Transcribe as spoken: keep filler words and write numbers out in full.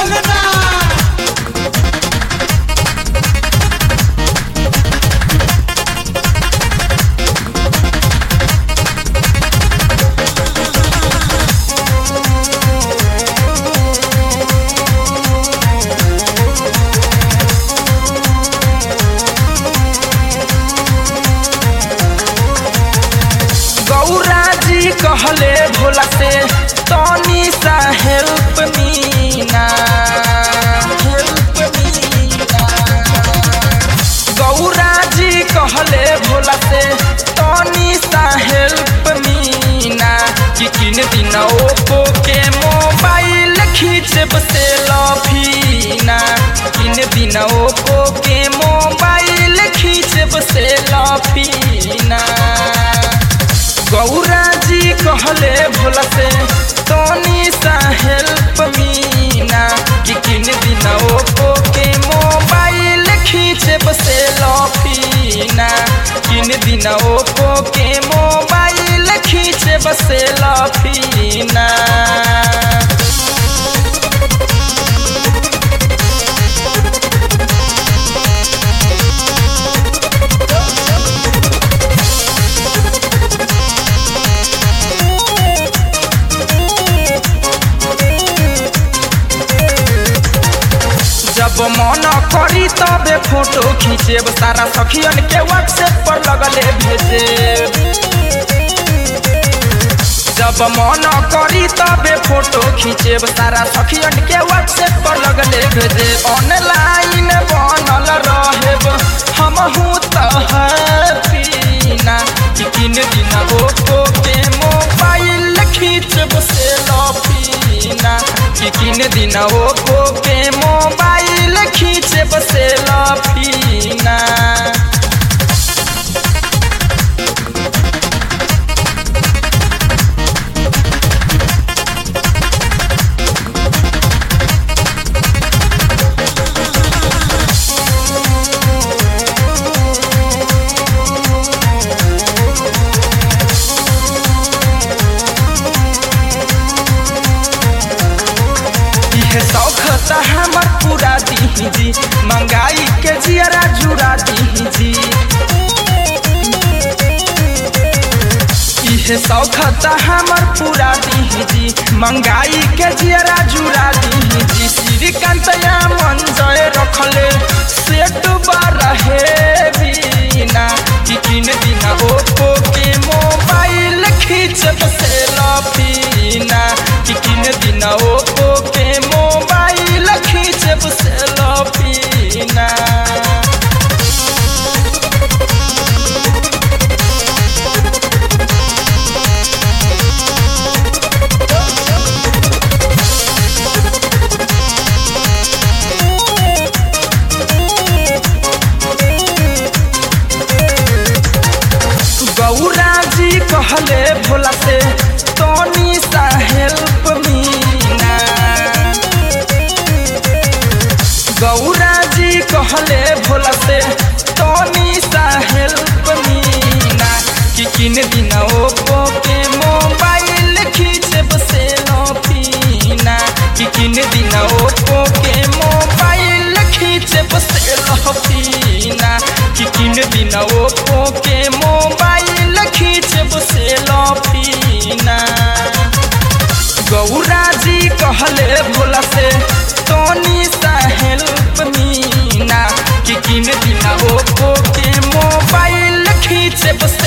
कहले भोला से तनी सा हेल्प मी ना हेल्प मी ना। गौरा जी कहले भोला से तनी सा हेल्प मी ना कि किन दिन ओप्पो के मोबाइल खींचब से लफी ना किन दिन ओप्पो के मोबाइल खींचब से लफी ना। गौरा जी कहले भोला से तनी सा हेल्प मी ना कि किन दिन ओप्पो के मोबाइल खींचब से लफी ना किन दिन ओप्पो के मोबाइल खींचब से लफी ना। जब मन करी तबे फोटो खींचेब सारा सखियन के व्हाट्सएप पर लगले भेजे। जब मन करी तबे फोटो खींचेब सारा सखियन के व्हाट्सएप पर लगले भेजे। ऑनलाइन बनल रहेब हमहू त हैप्पी ना कि किन दिन ओप्पो के मोबाइल खींचब से लफी ना कि किन दिन ओप्पो के मोबाइल खींचब से लफी ना। शौख त हमर पूरा दीजी मंगाई के जियरा जुड़ा दीजी। इहे शौख त हमर पूरा दीजी मंगाई के जियरा जुड़ा दीजी। श्रीकांत या मंजय रखले सेट रहे बिना कि किन दिन ओप्पो के मोबाइल खींचब से लफी ना कि किन दिन ओप्पो के मोबाइल खींचब से लफी ना। गौरा जी कहले भोला से तनी सा हेल्प मी ना। गौरा जी कहले भोला से तनी सा हेल्प मी ना कि किन दिन ओप्पो के मोबाइल खींचब से लफी ना कि किन दिन ओप्पो के मोबाइल खींचब से लफी ना कि किन दिन ओप्पो के मोबाइल खींचब से लफी ना। गौरा जी कहले भोला से तनी सा हेल्प मी ना कि किन दिन ओप्पो के मोबाइल खींचब